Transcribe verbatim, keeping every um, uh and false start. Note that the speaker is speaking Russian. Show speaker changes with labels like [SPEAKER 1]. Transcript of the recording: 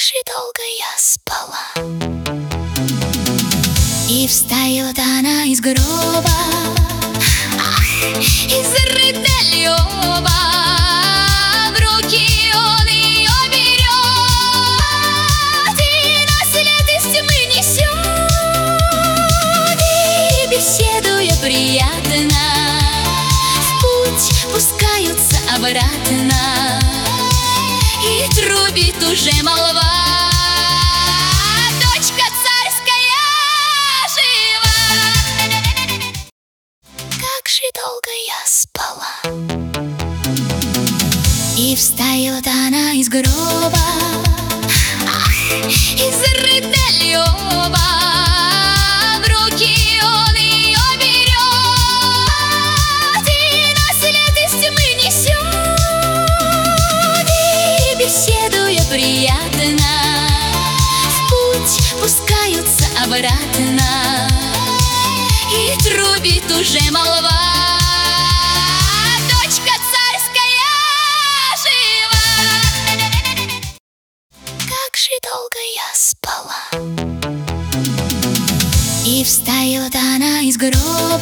[SPEAKER 1] же долго я спала. И встает она из гроба, ах, из рыбдолёва. В руки он ее берет и нас след из тьмы несет. И, беседуя приятно, в путь пускаются обратно. И трубит уже молва: дочка царская жива. Как же долго я спала. И встает она из гроба, ах, из рыбдолёва. В руки он ее берет и нас след из тьмы несет. И, беседуя приятно, в путь пускаются обратно. И трубит уже молва: дочка царская жива. Как же долго я спала. И встает она из гроба,